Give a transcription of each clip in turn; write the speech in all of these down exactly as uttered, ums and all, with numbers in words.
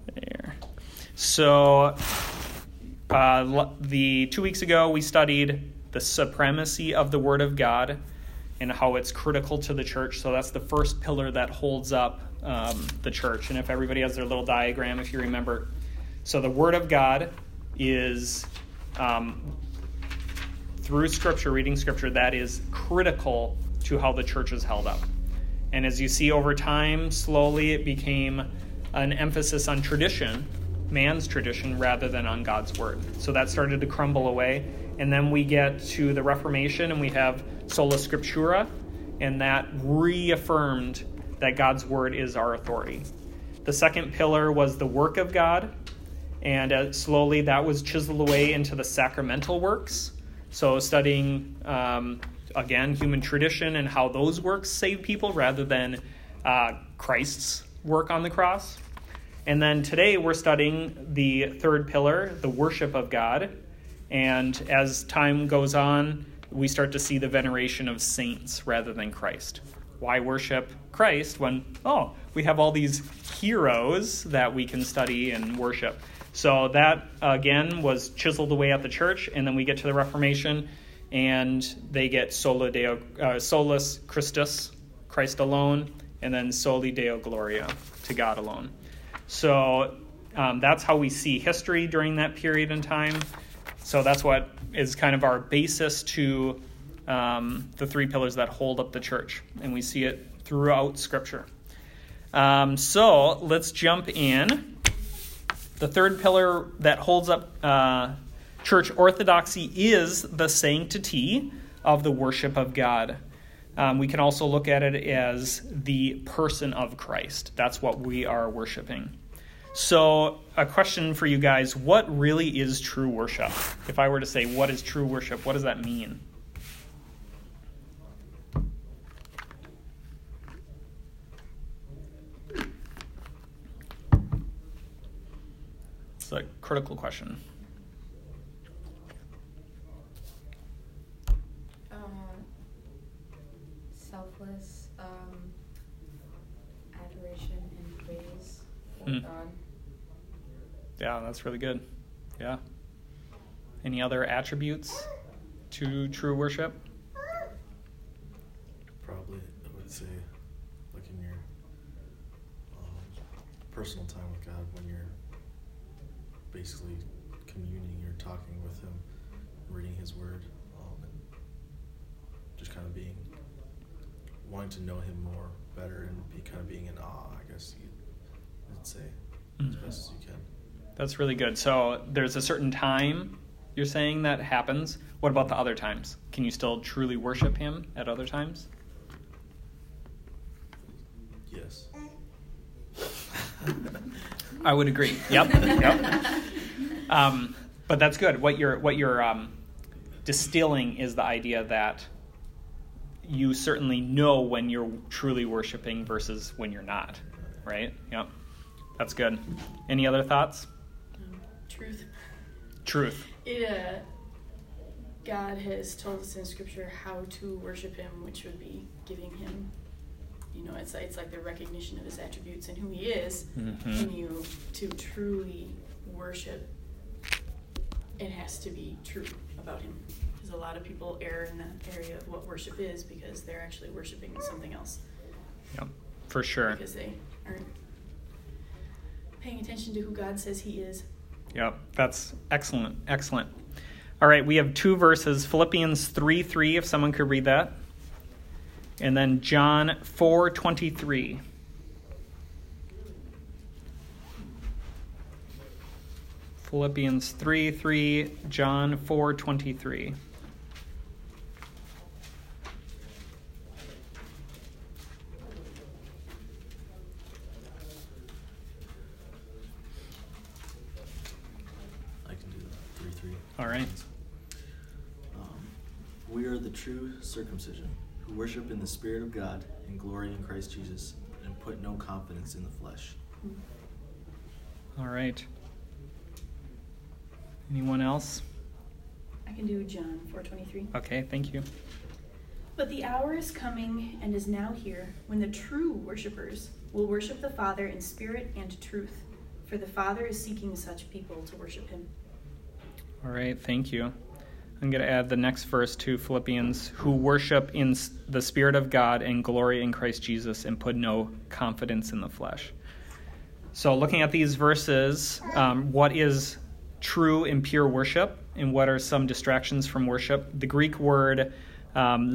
There. So uh, the two weeks ago we studied the supremacy of the Word of God and how it's critical to the church. So that's the first pillar that holds up um, the church. And if everybody has their little diagram, if you remember. So the Word of God is, um, through Scripture, reading Scripture, that is critical to how the church is held up. And as you see over time, slowly it became an emphasis on tradition, man's tradition, rather than on God's Word. So that started to crumble away. And then we get to the Reformation, and we have Sola Scriptura, and that reaffirmed that God's Word is our authority. The second pillar was the work of God, and uh, slowly that was chiseled away into the sacramental works. So studying, um, again, human tradition and how those works save people rather than uh, Christ's work on the cross. And then today we're studying the third pillar, the worship of God. And as time goes on, we start to see the veneration of saints rather than Christ. Why worship Christ when, oh, we have all these heroes that we can study and worship? So that, again, was chiseled away at the church. And then we get to the Reformation, and they get Sola Deo, uh, Solus Christus, Christ alone, and then Soli Deo Gloria, to God alone. So um, that's how we see history during that period in time. So that's what is kind of our basis to um, the three pillars that hold up the church. And we see it throughout Scripture. Um, so let's jump in. The third pillar that holds up uh, church orthodoxy is the sanctity of the worship of God. Um, we can also look at it as the person of Christ. That's what we are worshiping. So a question for you guys, what really is true worship? If I were to say, what is true worship, what does that mean? It's a critical question. Um, selfless um, adoration and praise for Mm. God. Yeah, that's really good. Yeah. Any other attributes to true worship? Probably, I would say, like in your um, personal time with God, when you're basically communing, you're talking with Him, reading His Word, um, and just kind of being, wanting to know Him more, better, and be kind of being in awe, I guess you'd say, Mm-hmm. as best as you can. That's really good. So there's a certain time you're saying that happens. What about the other times? Can you still truly worship Him at other times? Yes. I would agree. Yep. Yep. Um, but that's good. What you're what you're um, distilling is the idea that you certainly know when you're truly worshiping versus when you're not. Right? Yep. That's good. Any other thoughts? Um, truth. Truth. It, uh, God has told us in Scripture how to worship Him, which would be giving Him, you know, it's, it's like the recognition of His attributes and who He is. Mm-hmm. And you, to truly worship, it has to be true about Him. Because a lot of people err in that area of what worship is because they're actually worshiping something else. Yep. For sure. Because they aren't paying attention to who God says He is. Yep, that's excellent, excellent. All right, we have two verses, Philippians three three, if someone could read that. And then John four twenty-three. Philippians three three, John four twenty-three. All right. Um, we are the true circumcision, who worship in the Spirit of God and glory in Christ Jesus, and put no confidence in the flesh. All right. Anyone else? I can do John four twenty-three. Okay, thank you. But the hour is coming and is now here when the true worshipers will worship the Father in spirit and truth. For the Father is seeking such people to worship him. All right, thank you. I'm going to add the next verse to Philippians, who worship in the Spirit of God and glory in Christ Jesus and put no confidence in the flesh. So looking at these verses, um, what is true and pure worship, and what are some distractions from worship? The Greek word um,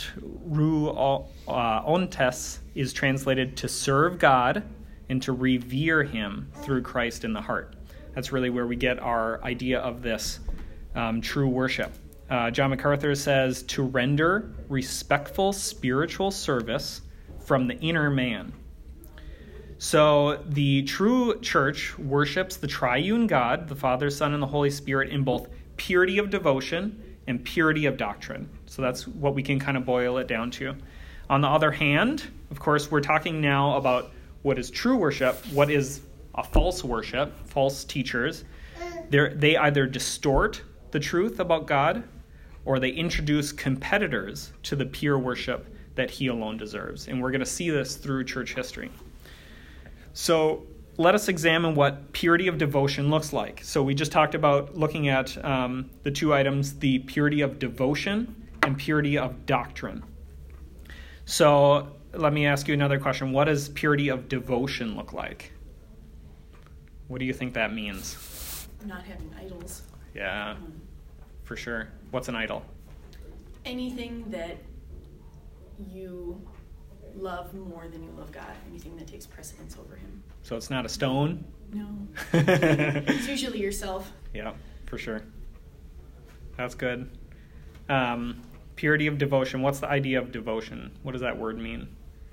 latruontes is translated to serve God and to revere him through Christ in the heart. That's really where we get our idea of this um, true worship. Uh, John MacArthur says, to render respectful spiritual service from the inner man. So the true church worships the triune God, the Father, Son, and the Holy Spirit in both purity of devotion and purity of doctrine. So that's what we can kind of boil it down to. On the other hand, of course, we're talking now about what is true worship, what is a false worship, false teachers. They're, they either distort the truth about God or they introduce competitors to the pure worship that he alone deserves. And we're going to see this through church history. So let us examine what purity of devotion looks like. So we just talked about looking at um, the two items, the purity of devotion and purity of doctrine. So let me ask you another question. What does purity of devotion look like? What do you think that means? Not having idols. Yeah, Um, for sure. What's an idol? anything that you love more than you love God. Anything that takes precedence over him. So it's not a stone? No. It's usually yourself. Yeah, for sure. That's good. Um, purity of devotion. What's the idea of devotion? What does that word mean?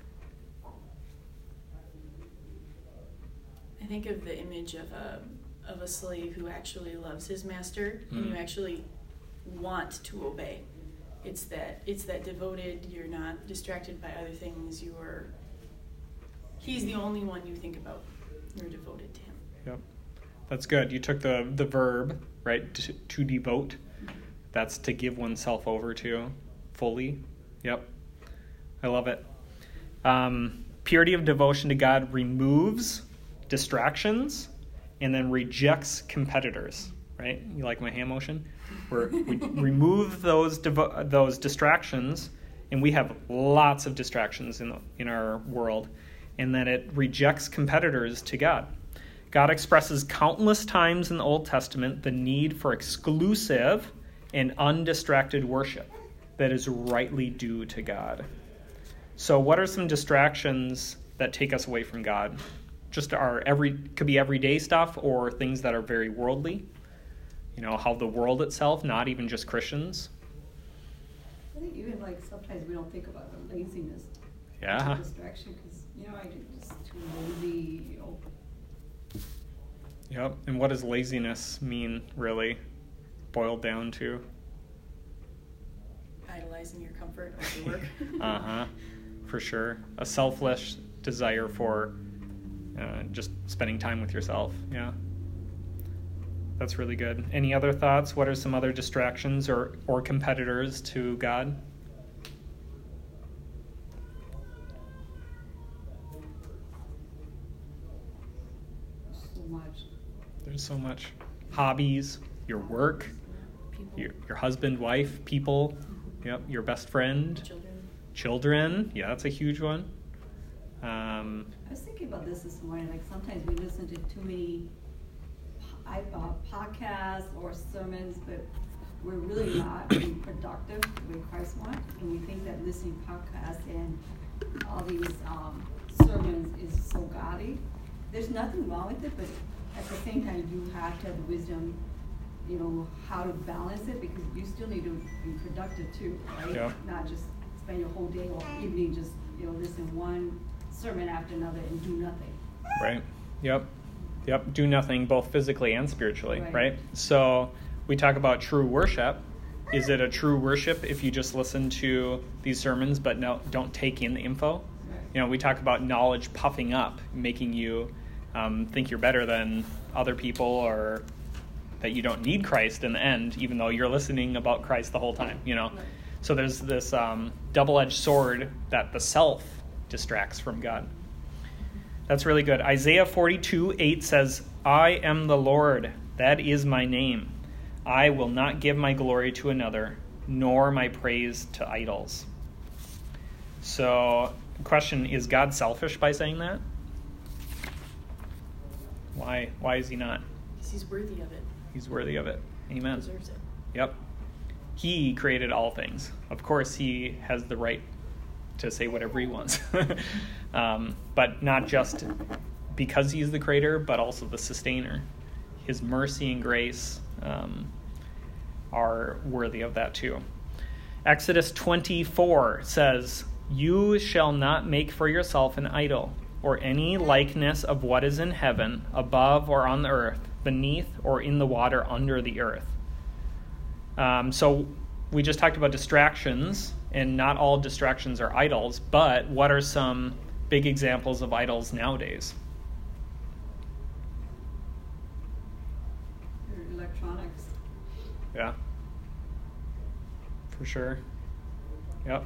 I think of the image of a of a slave who actually loves his master, mm. and you actually want to obey. It's that it's that devoted. You're not distracted by other things. You are. He's the only one you think about. You're devoted to him. Yep, that's good. You took the the verb, right, to, to devote. That's to give oneself over to fully. Yep, I love it. Um, purity of devotion to God removes distractions and then rejects competitors, right? You like my hand motion? Where we remove those devo- those distractions, and we have lots of distractions in the, in our world, and then it rejects competitors to God. God expresses countless times in the Old Testament the need for exclusive and undistracted worship that is rightly due to God. So what are some distractions that take us away from God? Just our every could be everyday stuff or things that are very worldly. You know, how the world itself, not even just Christians. I think even like sometimes we don't think about the laziness. Yeah. Distraction, because you know I just too lazy. You know. Yep. And what does laziness mean, really, boiled down to? Idolizing your comfort over work. uh huh. For sure, a selfless desire for uh, just spending time with yourself. Yeah. That's really good. Any other thoughts? What are some other distractions or, or competitors to God? So much. There's so much. Hobbies, your work, People. your, your husband, wife, people, yep, your best friend, Children. children. Yeah, that's a huge one. Um, I was thinking about this this morning. Like sometimes we listen to too many I, uh, podcasts or sermons, but we're really not being productive the way Christ wants. And we think that listening to podcasts and all these um, sermons is so godly. There's nothing wrong with it, but at the same time, you have to have the wisdom, you know, how to balance it, because you still need to be productive too, right? Yeah. Not just spend your whole day or evening just, you know, listen one sermon after another and do nothing. right. Yep. Yep. Do nothing both physically and spiritually, right. Right. So we talk about true worship. Is it a true worship if you just listen to these sermons but no, don't take in the info? Right. You know, we talk about knowledge puffing up, making you um, think you're better than other people, or that you don't need Christ in the end, even though you're listening about Christ the whole time, you know? Right. So there's this um, double-edged sword that the self distracts from God. That's really good. Isaiah forty-two eight says, I am the Lord, that is my name. I will not give my glory to another, nor my praise to idols. So, the question, is God selfish by saying that? Why Why is he not? Because he's worthy of it. He's worthy of it. Amen. He deserves it. Yep. He created all things. Of course, he has the right to say whatever he wants. um, but not just because he's the creator, but also the sustainer. His mercy and grace um, are worthy of that too. Exodus twenty-four says, you shall not make for yourself an idol, or any likeness of what is in heaven, above or on the earth, beneath or in the water under the earth. Um, so we just talked about distractions, and not all distractions are idols, but what are some big examples of idols nowadays? Electronics. Yeah. For sure. Yep.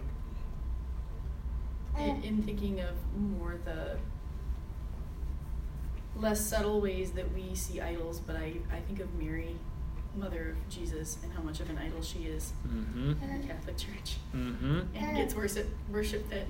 In, in thinking of more the less subtle ways that we see idols, but I, I think of Mary, mother of Jesus, and how much of an idol she is Mm-hmm. in the Catholic Church. Mm-hmm. And gets worship, worshipped then.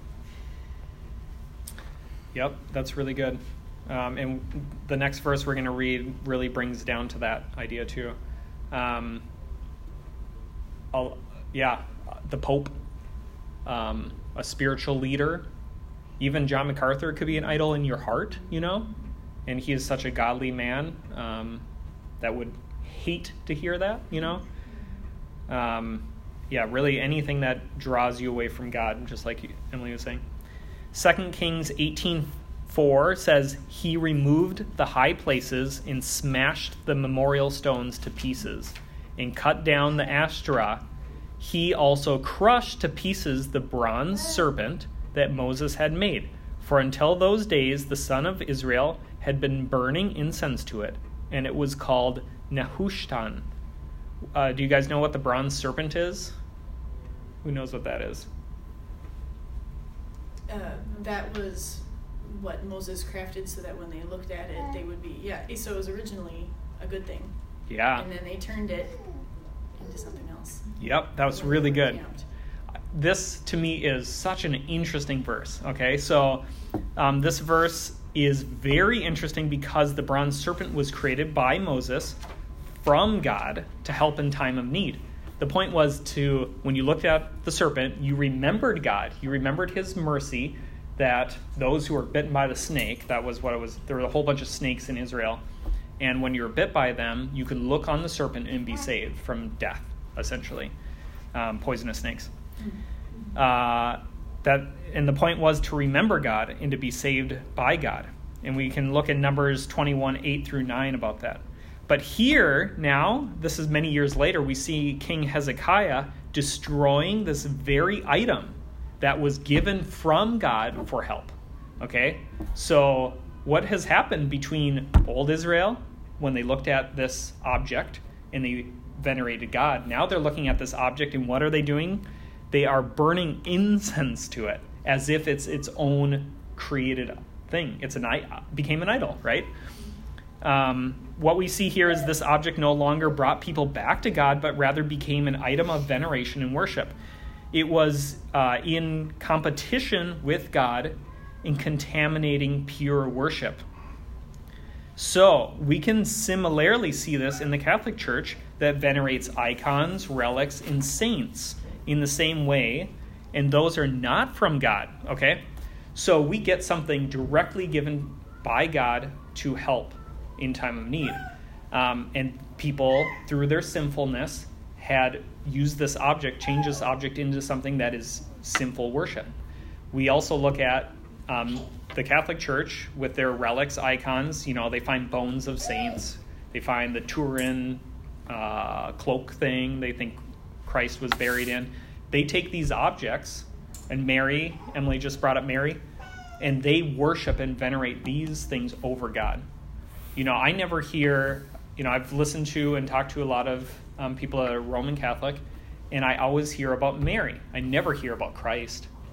Yep, that's really good. Um, and the next verse we're going to read really brings down to that idea too. Um, I'll, yeah, the Pope, um, a spiritual leader. Even John MacArthur could be an idol in your heart, you know? And he is such a godly man um, that would hate to hear that, you know? Um, yeah, really anything that draws you away from God, just like Emily was saying. Second Kings eighteen four says, he removed the high places and smashed the memorial stones to pieces and cut down the Ashtoreth. He also crushed to pieces the bronze serpent that Moses had made. For until those days, the son of Israel had been burning incense to it, and it was called Nehushtan. Uh, do you guys know what the bronze serpent is? Who knows what that is? Uh, that was what Moses crafted so that when they looked at it, they would be, yeah, so it was originally a good thing. Yeah. And then they turned it into something else. Yep, that was really good. This, to me, is such an interesting verse, okay? So um, this verse is very interesting because the bronze serpent was created by Moses from God to help in time of need. The point was to, when you looked at the serpent, you remembered God. You remembered his mercy, that those who were bitten by the snake, that was what it was, there were a whole bunch of snakes in Israel, and when you were bit by them, you could look on the serpent and be saved from death, essentially, um, poisonous snakes. Uh, that and the point was to remember God and to be saved by God. And we can look at Numbers twenty-one, eight through nine about that. But here, now, this is many years later, we see King Hezekiah destroying this very item that was given from God for help. Okay? So what has happened between old Israel, when they looked at this object and they venerated God, now they're looking at this object, and what are they doing? They are burning incense to it as if it's its own created thing. It's an became an idol, right? Um, what we see here is this object no longer brought people back to God, but rather became an item of veneration and worship. It was uh, in competition with God in contaminating pure worship. So we can similarly see this in the Catholic Church that venerates icons, relics, and saints in the same way, and those are not from God, okay? So we get something directly given by God to help in time of need. Um, and people, through their sinfulness, had used this object, changed this object into something that is sinful worship. We also look at um, the Catholic Church with their relics, icons. You know, they find bones of saints. They find the Turin uh, cloak thing they think Christ was buried in. They take these objects, and Mary, Emily just brought up Mary, and they worship and venerate these things over God. You know, I never hear, you know, I've listened to and talked to a lot of um, people that are Roman Catholic, and I always hear about Mary. I never hear about Christ.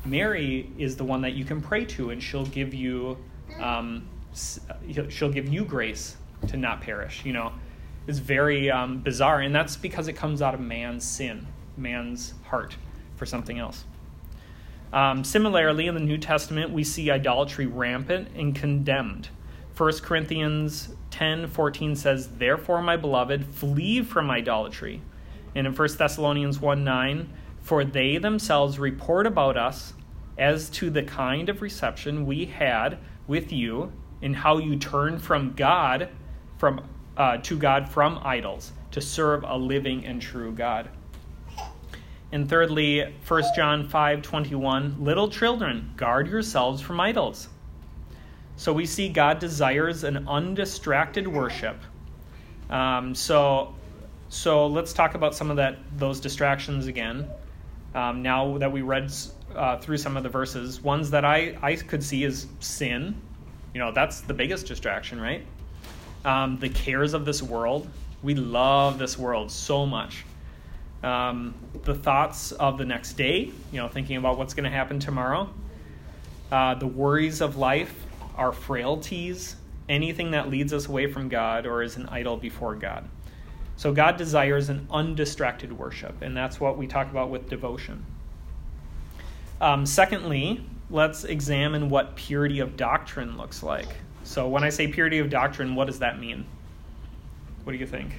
Mary is the one that you can pray to, and she'll give you, um, she'll give you grace to not perish. You know, it's very um, bizarre, and that's because it comes out of man's sin, man's heart for something else. Um, similarly, in the New Testament, we see idolatry rampant and condemned. First Corinthians ten fourteen says, "Therefore, my beloved, flee from idolatry." And in First Thessalonians one nine, "For they themselves report about us as to the kind of reception we had with you, and how you turned from God, from uh, to God from idols, to serve a living and true God." And thirdly, First John five twenty-one, "Little children, guard yourselves from idols." So we see God desires an undistracted worship. Um, so, so let's talk about some of that those distractions again. Um, now that we read uh, through some of the verses, ones that I, I could see is sin. You know, that's the biggest distraction, right? Um, the cares of this world. We love this world so much. Um, the thoughts of the next day, you know, thinking about what's going to happen tomorrow. Uh, the worries of life, our frailties, anything that leads us away from God or is an idol before God. So God desires an undistracted worship, and that's what we talk about with devotion. Um, secondly, let's examine what purity of doctrine looks like. So when I say purity of doctrine, what does that mean? What do you think?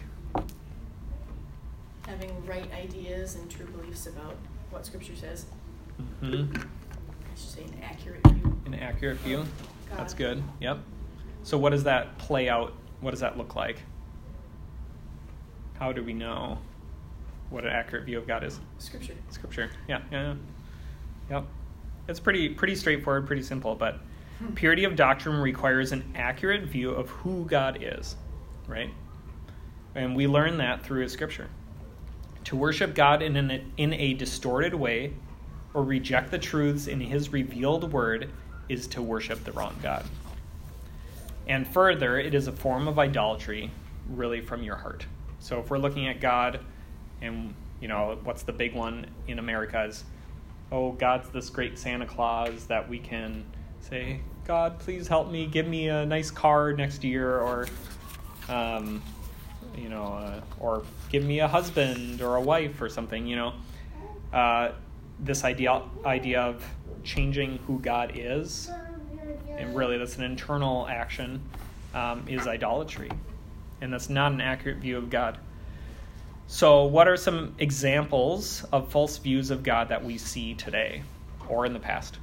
Having right ideas and true beliefs about what Scripture says. Mm-hmm. I should say an accurate view. An accurate view? God. That's good. Yep. So what does that play out? What does that look like? How do we know what an accurate view of God is? Scripture. Scripture. Yeah, yeah, yeah. Yep. It's pretty pretty straightforward, pretty simple, but purity of doctrine requires an accurate view of who God is, right? And we learn that through Scripture. To worship God in an, in a distorted way or reject the truths in His revealed word is to worship the wrong God. And further, it is a form of idolatry, really from your heart. So if we're looking at God, and, you know, what's the big one in America is, oh, God's this great Santa Claus that we can say, God, please help me, give me a nice car next year, or, um, you know, uh, or give me a husband or a wife or something, you know. Uh, this idea idea of changing who God is, and really that's an internal action, um, is idolatry. And that's not an accurate view of God. So what are some examples of false views of God that we see today or in the past?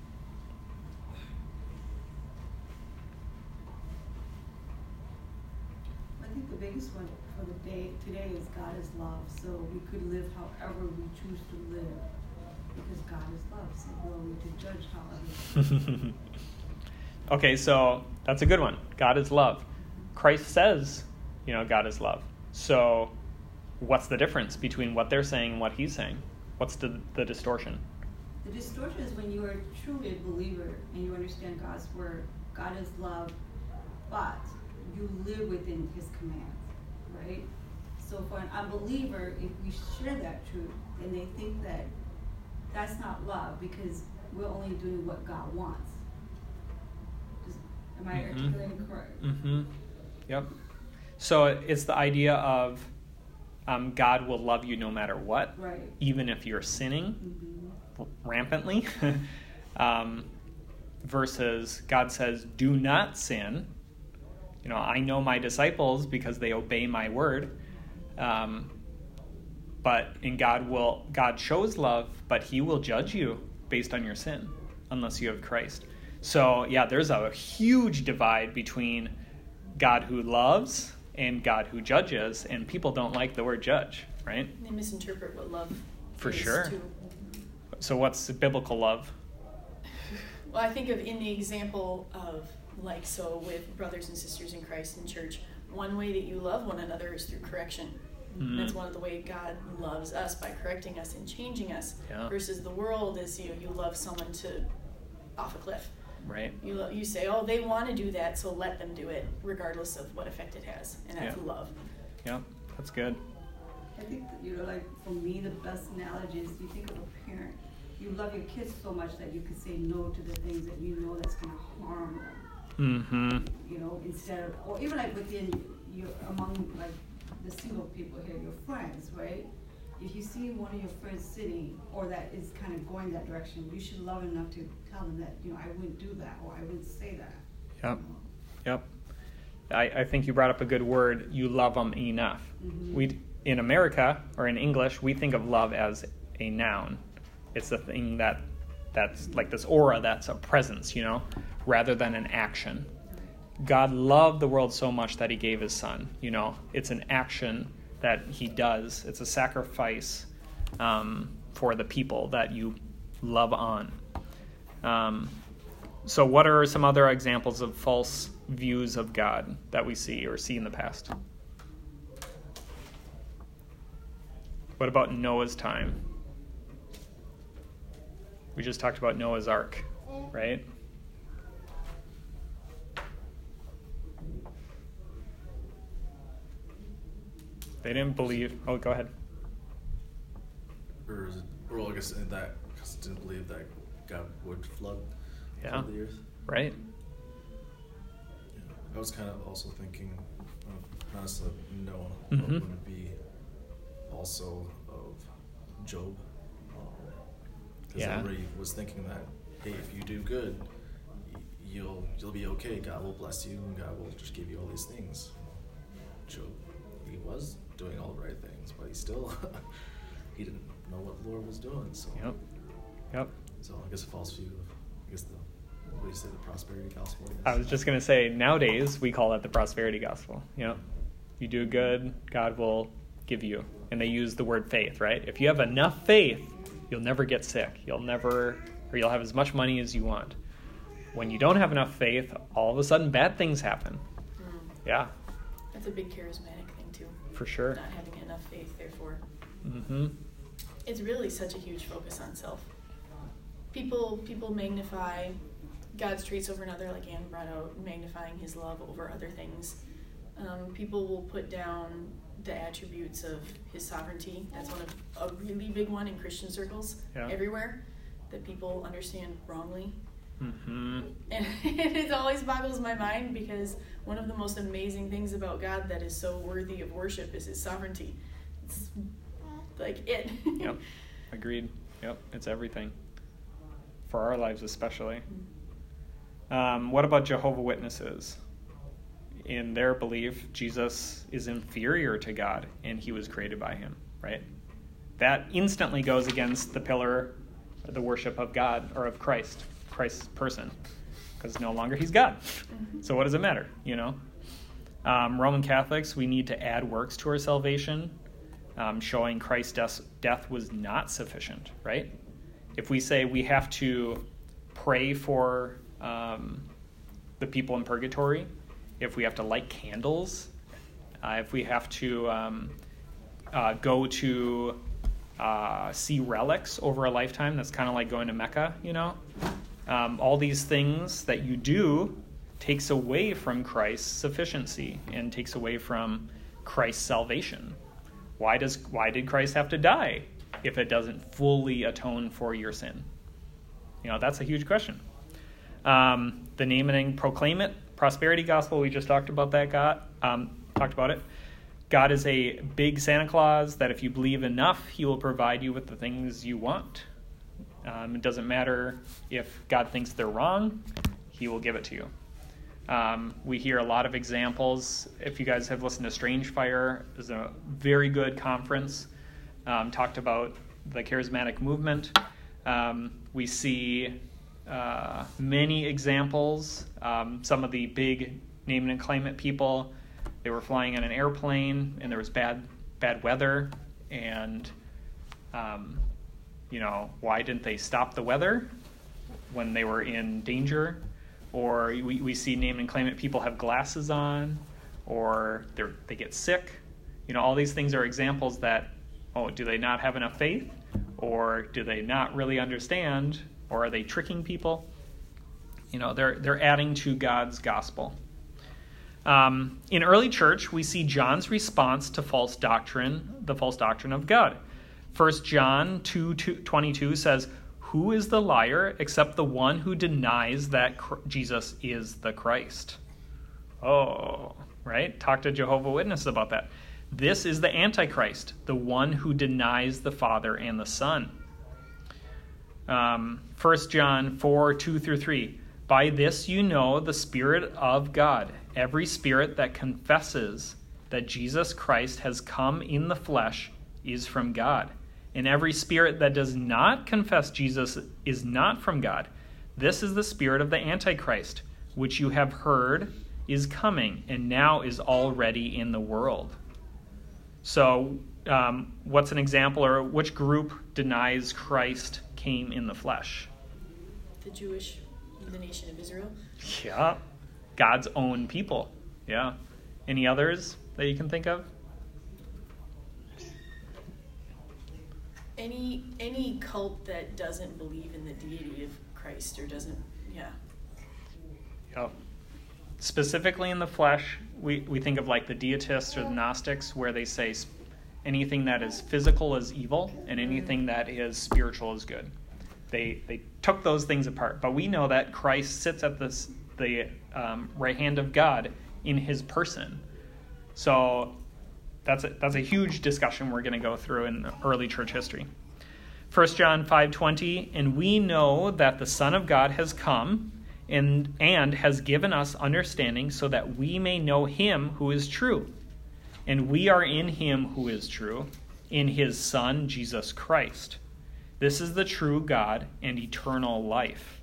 I think the biggest one for the day today is God is love. So we could live however we choose to live because God is love. So who are we to judge how others live? Okay, so that's a good one. God is love. Christ says, you know, God is love. So what's the difference between what they're saying and what He's saying? What's the, the distortion? The distortion is when you are truly a believer and you understand God's word. God is love, but you live within His commands, right? So for an unbeliever, if we share that truth, then they think that that's not love because we're only doing what God wants. Just, am I Mm-hmm. articulating correct? Mm-hmm. Yep. So it's the idea of um, God will love you no matter what, Right. even if you're sinning Mm-hmm. rampantly, um, versus God says, do not sin. You know, I know my disciples because they obey my word. Um, but in God will God shows love, but He will judge you based on your sin unless you have Christ. So yeah, there's a huge divide between God who loves and God who judges, and people don't like the word judge, right? They misinterpret what love For is sure. too. So what's biblical love? Well, I think of in the example of, like, so with brothers and sisters in Christ in church, one way that you love one another is through correction. Mm. That's one of the way God loves us, by correcting us and changing us. Yeah. Versus the world is, you know, you love someone to off a cliff. Right. You lo- you say, oh, they want to do that, so let them do it, regardless of what effect it has, and that's Yeah. love. Yep, that's good. I think that, you know, like for me, the best analogy is you think of a parent you love your kids so much that you can say no to the things that you know that's going to harm them. Mm-hmm. You know, instead of, or even like within your, among like the single people here, your friends, right? If you see one of your friends sitting or that is kind of going that direction, you should love enough to tell them that, you know, I wouldn't do that or I wouldn't say that. Yep. You know? Yep. I, I think you brought up a good word. You love them enough. Mhm. We in America or in English, we think of love as a noun. It's the thing that that's like this aura, that's a presence, you know, rather than an action. God loved the world so much that he gave his son. You know, it's an action that he does. It's a sacrifice um, for the people that you love on. Um, so what are some other examples of false views of God that we see or see in the past? What about Noah's time? We just talked about Noah's Ark, right? They didn't believe. Oh, go ahead. Or is it, well, I guess in that, because didn't believe that God would flood, Yeah. flood the earth. Right? Yeah. I was kind of also thinking, of, not necessarily Noah, Mhm. but would it be also of Job? Because Yeah. everybody was thinking that, hey, if you do good, y- you'll you'll be okay. God will bless you, and God will just give you all these things. Job, he was doing all the right things, but he still he didn't know what the Lord was doing. So, Yep. Yep. so I guess a false view of, I guess the what do you say, the prosperity gospel? I was just going to say, nowadays, we call that the prosperity gospel. You know, you do good, God will give you. And they use the word faith, right? If you have enough faith, you'll never get sick. You'll never, or you'll have as much money as you want. When you don't have enough faith, all of a sudden bad things happen. Mm. Yeah, That's a big charismatic thing too. for sure. Not having enough faith, therefore. Mm-hmm. It's really such a huge focus on self. People people magnify God's traits over another, like Anne brought out, magnifying his love over other things. Um, people will put down the attributes of his sovereignty. That's one of a really big one in Christian circles Yeah. everywhere that people understand wrongly. Mm-hmm. And it always boggles my mind because one of the most amazing things about God that is so worthy of worship is his sovereignty. It's like it. Yep. Agreed. Yep. It's everything. For our lives especially. Um, what about Jehovah's Witnesses? In their belief, Jesus is inferior to God and he was created by him, right? That instantly goes against the pillar, the worship of God or of Christ, Christ's person, because no longer he's God. Mhm. So what does it matter, you know? Um, Roman Catholics, we need to add works to our salvation, um, showing Christ's death, death was not sufficient, right? If we say we have to pray for um, the people in purgatory, if we have to light candles, uh, if we have to um, uh, go to uh, see relics over a lifetime, that's kind of like going to Mecca, you know? Um, all these things that you do takes away from Christ's sufficiency and takes away from Christ's salvation. Why does why did Christ have to die if it doesn't fully atone for your sin? You know, that's a huge question. Um, the name and proclaim it, prosperity gospel, we just talked about that, God, um, talked about it. God is a big Santa Claus that if you believe enough, he will provide you with the things you want. Um, it doesn't matter if God thinks they're wrong, he will give it to you. Um, we hear a lot of examples. If you guys have listened to Strange Fire, there's a very good conference, um, talked about the charismatic movement. Um, we see uh, many examples. Um, some of the big name it and claim it people, they were flying in an airplane and there was bad bad weather, and um, you know, why didn't they stop the weather when they were in danger? Or we, we see name and claim it people have glasses on, or they they get sick. You know, all these things are examples that, oh, do they not have enough faith? Or do they not really understand? Or are they tricking people? You know, they're they're adding to God's gospel. Um, in early church, we see John's response to false doctrine, the false doctrine of God. First John two twenty-two says, who is the liar except the one who denies that Jesus is the Christ? Oh, right? Talk to Jehovah's Witnesses about that. This is the Antichrist, the one who denies the Father and the Son. Um, First John four, two through three. By this you know the Spirit of God. Every spirit that confesses that Jesus Christ has come in the flesh is from God. And every spirit that does not confess Jesus is not from God. This is the spirit of the Antichrist, which you have heard is coming and now is already in the world. So um, what's an example, or which group denies Christ came in the flesh? The Jewish, the nation of Israel. Yeah. God's own people. Yeah. Any others that you can think of? Any any cult that doesn't believe in the deity of Christ, or doesn't, yeah. Yeah. Specifically in the flesh, we, we think of like the Deitists or the Gnostics, where they say anything that is physical is evil and anything that is spiritual is good. They they took those things apart. But we know that Christ sits at this, the um, right hand of God in his person. So that's a, that's a huge discussion we're going to go through in early church history. First John five twenty, and we know that the Son of God has come and, and has given us understanding so that we may know him who is true. And we are in him who is true, in his Son, Jesus Christ. This is the true God and eternal life.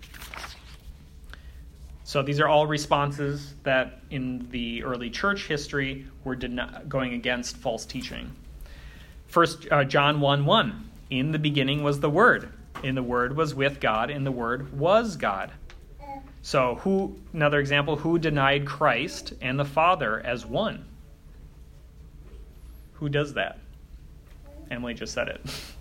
So these are all responses that in the early church history were den- going against false teaching. First uh, John one one, in the beginning was the Word, and the Word was with God, and the Word was God. So who, another example, who denied Christ and the Father as one? Who does that? Emily just said it.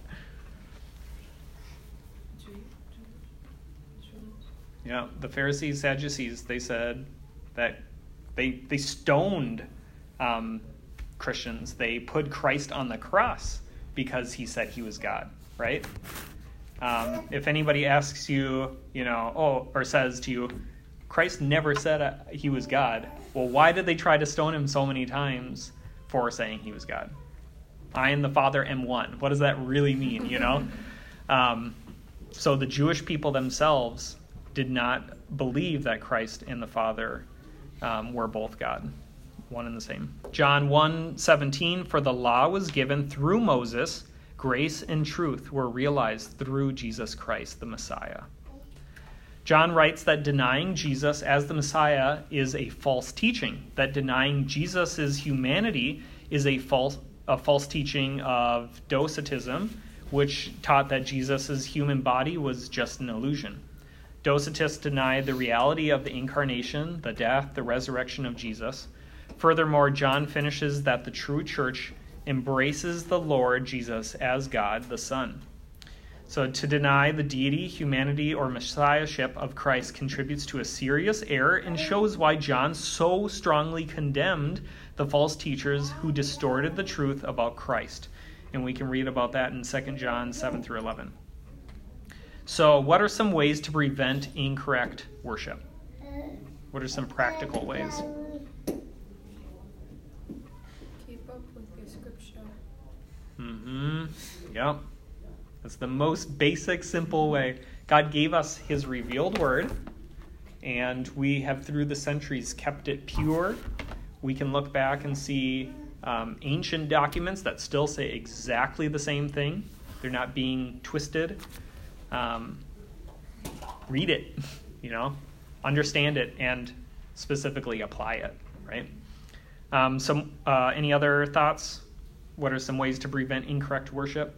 Yeah, the Pharisees, Sadducees, they said that they they stoned um, Christians. They put Christ on the cross because he said he was God, right? Um, if anybody asks you, you know, oh, or says to you, Christ never said uh, he was God, well, why did they try to stone him so many times for saying he was God? I and the Father am one. What does that really mean, you know? Um, so the Jewish people themselves did not believe that Christ and the Father um, were both God, one and the same. John one seventeen, for the law was given through Moses, grace and truth were realized through Jesus Christ, the Messiah. John writes that denying Jesus as the Messiah is a false teaching, that denying Jesus' humanity is a false, a false teaching of Docetism, which taught that Jesus' human body was just an illusion. Docetists denied the reality of the incarnation, the death, the resurrection of Jesus. Furthermore, John finishes that the true church embraces the Lord Jesus as God the Son. So to deny the deity, humanity, or messiahship of Christ contributes to a serious error and shows why John so strongly condemned the false teachers who distorted the truth about Christ. And we can read about that in Second John seven through eleven. So what are some ways to prevent incorrect worship? What are some practical ways? Keep up with your scripture. Mm-hmm. Yep. That's the most basic, simple way. God gave us his revealed word, and we have through the centuries kept it pure. We can look back and see um, ancient documents that still say exactly the same thing. They're not being twisted. Um, read it, you know, understand it, and specifically apply it, right? Um, some uh, any other thoughts? What are some ways to prevent incorrect worship?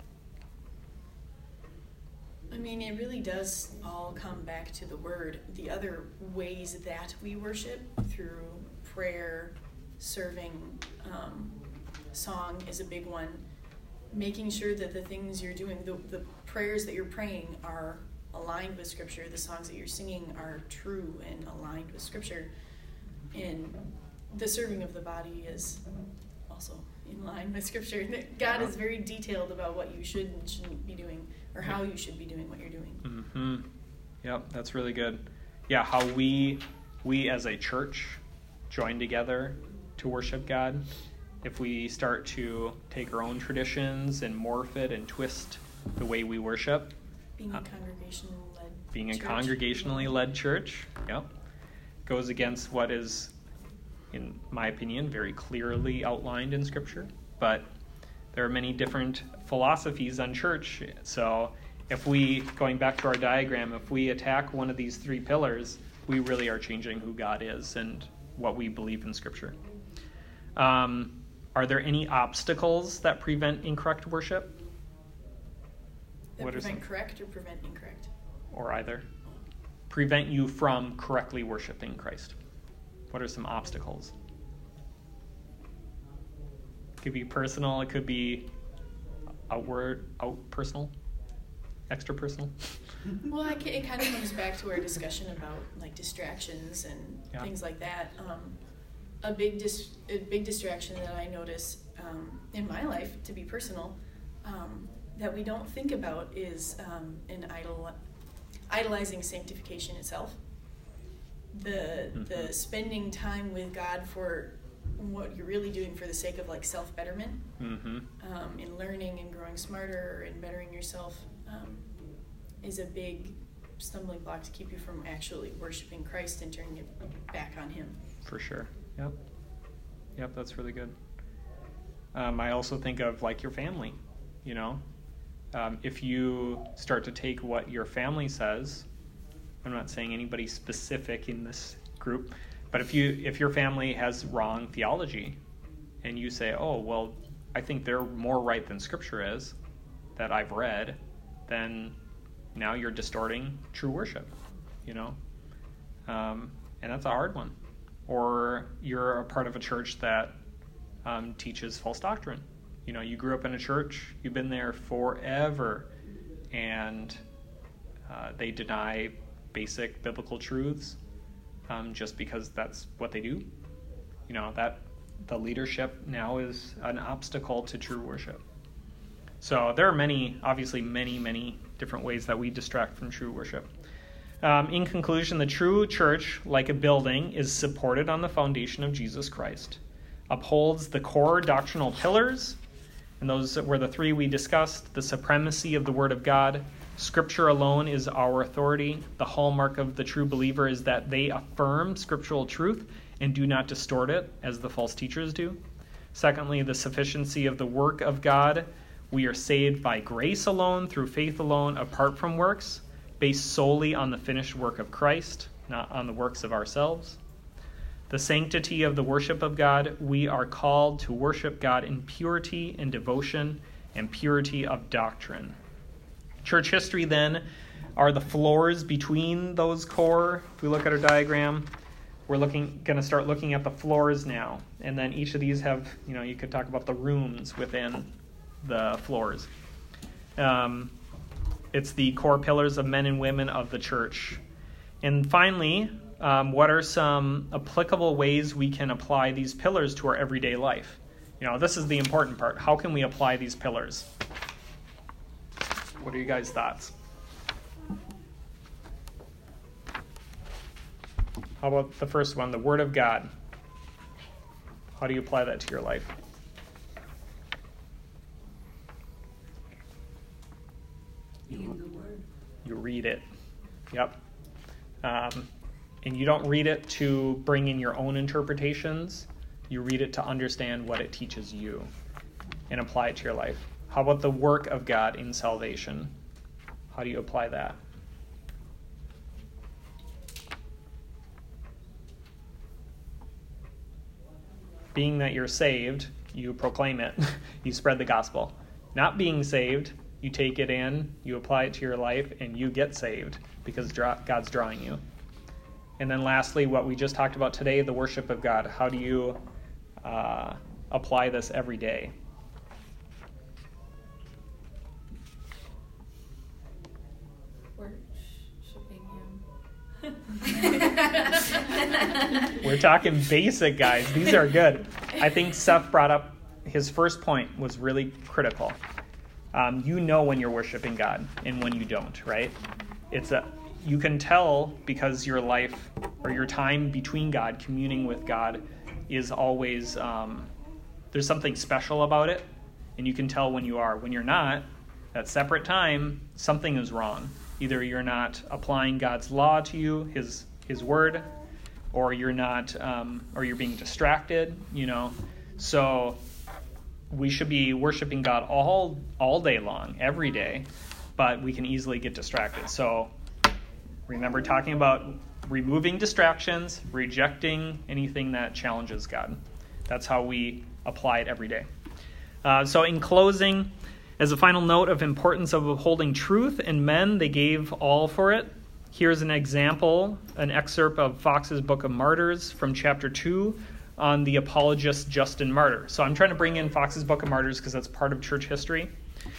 I mean, it really does all come back to the word. The other ways that we worship, through prayer, serving, um, song is a big one. Making sure that the things you're doing, the, the prayers that you're praying are aligned with Scripture. The songs that you're singing are true and aligned with Scripture. And the serving of the body is a also in line with Scripture. That God is very detailed about what you should and shouldn't be doing, or how you should be doing what you're doing. Mm-hmm. Yep, that's really good. Yeah, how we we as a church join together to worship God. If we start to take our own traditions and morph it and twist the way we worship. Being a congregational led Being a church. congregationally led church, yep, goes against what is, in my opinion, very clearly outlined in Scripture. But there are many different philosophies on church. So if we, going back to our diagram, if we attack one of these three pillars, we really are changing who God is and what we believe in Scripture. Um, are there any obstacles that prevent incorrect worship? That What are prevent some? correct or prevent incorrect? Or either? Prevent you from correctly worshiping Christ. What are some obstacles? It could be personal. It could be outward, out personal, extra personal. Well, I ca- it kind of comes back to our discussion about like distractions and Yeah. things like that. Um, a big dis- a big distraction that I notice um, in my life, to be personal, um, that we don't think about is um, an idol idolizing sanctification itself. The Mhm. the spending time with God for what you're really doing for the sake of like self betterment, Mm-hmm. um, in learning and growing smarter and bettering yourself, um, is a big stumbling block to keep you from actually worshiping Christ and turning it back on Him. For sure. Yep. Yep, that's really good. Um, I also think of like your family, you know. Um, if you start to take what your family says, I'm not saying anybody specific in this group, but if you if your family has wrong theology and you say, oh, well, I think they're more right than Scripture is, that I've read, then now you're distorting true worship, you know. Um, and that's a hard one. Or you're a part of a church that um, teaches false doctrine. You know, you grew up in a church, you've been there forever, and uh, they deny basic biblical truths um, just because that's what they do. You know, that the leadership now is an obstacle to true worship. So there are many, obviously many, many different ways that we distract from true worship. Um, in conclusion, the true church, like a building, is supported on the foundation of Jesus Christ, upholds the core doctrinal pillars, and those were the three we discussed: the supremacy of the Word of God. Scripture alone is our authority. The hallmark of the true believer is that they affirm scriptural truth and do not distort it, as the false teachers do. Secondly, the sufficiency of the work of God. We are saved by grace alone, through faith alone, apart from works, based solely on the finished work of Christ, not on the works of ourselves. The sanctity of the worship of God. We are called to worship God in purity and devotion and purity of doctrine. Church history, then, are the floors between those core. If we look at our diagram, we're looking going to start looking at the floors now. And then each of these have, you know, you could talk about the rooms within the floors. Um, it's the core pillars of men and women of the church. And finally, um, what are some applicable ways we can apply these pillars to our everyday life? You know, this is the important part. How can we apply these pillars? What are you guys' thoughts? How about the first one, the Word of God? How do you apply that to your life? In the Word. You read it. Yep. Um, and you don't read it to bring in your own interpretations. You read it to understand what it teaches you and apply it to your life. How about the work of God in salvation? How do you apply that? Being that you're saved, you proclaim it. You spread the gospel. Not being saved, you take it in, you apply it to your life, and you get saved because God's drawing you. And then lastly, what we just talked about today, the worship of God. How do you uh, apply this every day? Worshiping Him. We're talking basic, guys. These are good. I think Seth brought up his first point was really critical. Um, you know when you're worshiping God and when you don't, right? It's a you can tell because your life or your time between God, communing with God, is always um, there's something special about it, and you can tell when you are. When you're not, that separate time, something is wrong. Either you're not applying God's law to you, His His word, or you're not, um, or you're being distracted. You know, so we should be worshiping God all all day long, every day, but we can easily get distracted. So remember talking about removing distractions, rejecting anything that challenges God. That's how we apply it every day. Uh, so in closing, as a final note of importance of upholding truth in men, they gave all for it. Here's an example, an excerpt of Fox's Book of Martyrs from chapter two on the apologist Justin Martyr. So I'm trying to bring in Fox's Book of Martyrs because that's part of church history.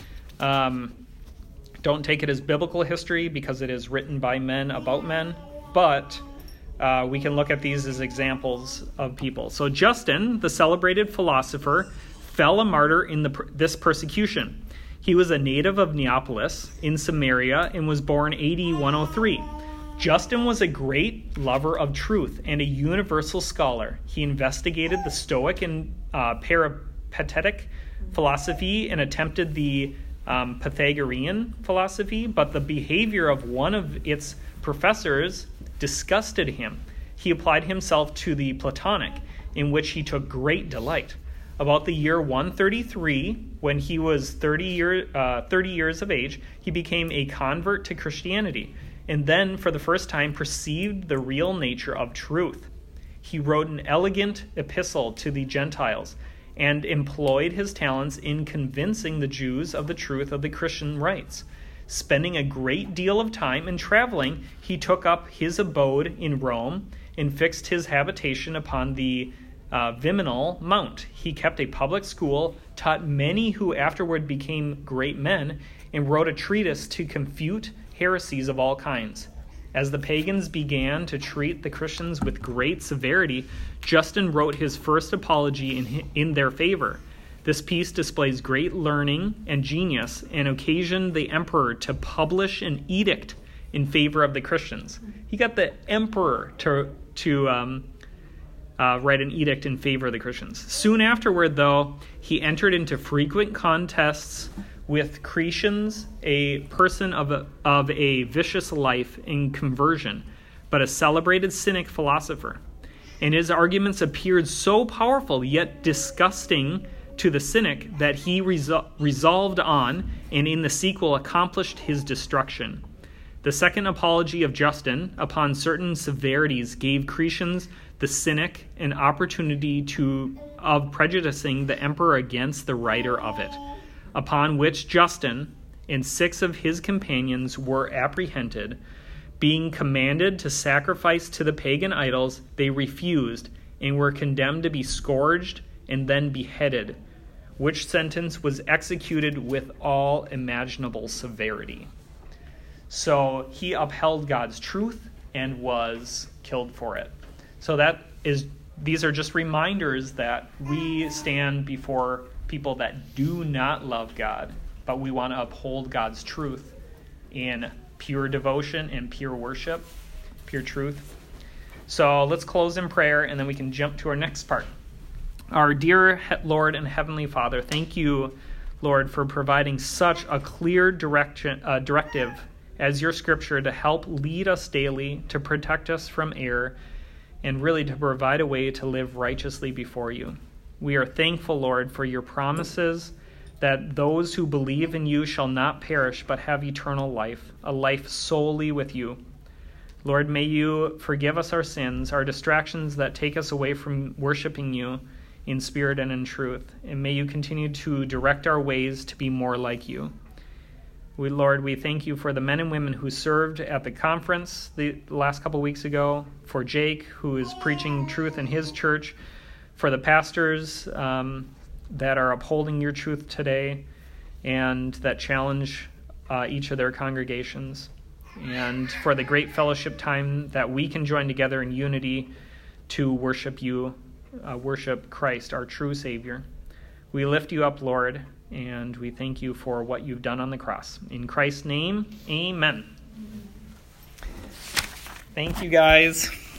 Um, don't take it as biblical history because it is written by men about men, but uh, we can look at these as examples of people. So Justin, the celebrated philosopher, fell a martyr in the, this persecution. He was a native of Neapolis in Samaria and was born A D one oh three. Justin was a great lover of truth and a universal scholar. He investigated the Stoic and uh, Peripatetic philosophy and attempted the um, Pythagorean philosophy, but the behavior of one of its professors disgusted him. He applied himself to the Platonic, in which he took great delight. About the year one thirty-three, when he was thirty, year, uh, thirty years of age, he became a convert to Christianity, and then for the first time perceived the real nature of truth. He wrote an elegant epistle to the Gentiles and employed his talents in convincing the Jews of the truth of the Christian rites. Spending a great deal of time in traveling, he took up his abode in Rome and fixed his habitation upon the uh, Viminal Mount. He kept a public school, taught many who afterward became great men, and wrote a treatise to confute heresies of all kinds. As the pagans began to treat the Christians with great severity, Justin wrote his first apology in, in their favor. This piece displays great learning and genius and occasioned the emperor to publish an edict in favor of the Christians. He got the emperor to, to um, uh, write an edict in favor of the Christians. Soon afterward, though, he entered into frequent contests with Crescens, a person of a, of a vicious life in conversion, but a celebrated Cynic philosopher. And his arguments appeared so powerful, yet disgusting to the Cynic, that he resol- resolved on, and in the sequel accomplished his destruction. The second apology of Justin, upon certain severities, gave Crescens the Cynic an opportunity to of prejudicing the emperor against the writer of it, upon which Justin and six of his companions were apprehended. Being commanded to sacrifice to the pagan idols, they refused and were condemned to be scourged and then beheaded, which sentence was executed with all imaginable severity. So he upheld God's truth and was killed for it. So that is, these are just reminders that we stand before people that do not love God, but we want to uphold God's truth in pure devotion and pure worship, pure truth. So let's close in prayer, and then we can jump to our next part. Our dear Lord and Heavenly Father, thank you, Lord, for providing such a clear direction, uh, directive as your scripture to help lead us daily, to protect us from error, and really to provide a way to live righteously before you. We are thankful, Lord, for your promises that those who believe in you shall not perish but have eternal life, a life solely with you. Lord, may you forgive us our sins, our distractions that take us away from worshiping you in spirit and in truth, and may you continue to direct our ways to be more like you. We, Lord, we thank you for the men and women who served at the conference the last couple weeks ago, for Jake, who is preaching truth in his church, for the pastors um, that are upholding your truth today and that challenge uh, each of their congregations, and for the great fellowship time that we can join together in unity to worship you, uh, worship Christ, our true Savior. We lift you up, Lord, and we thank you for what you've done on the cross. In Christ's name, amen. Thank you, guys.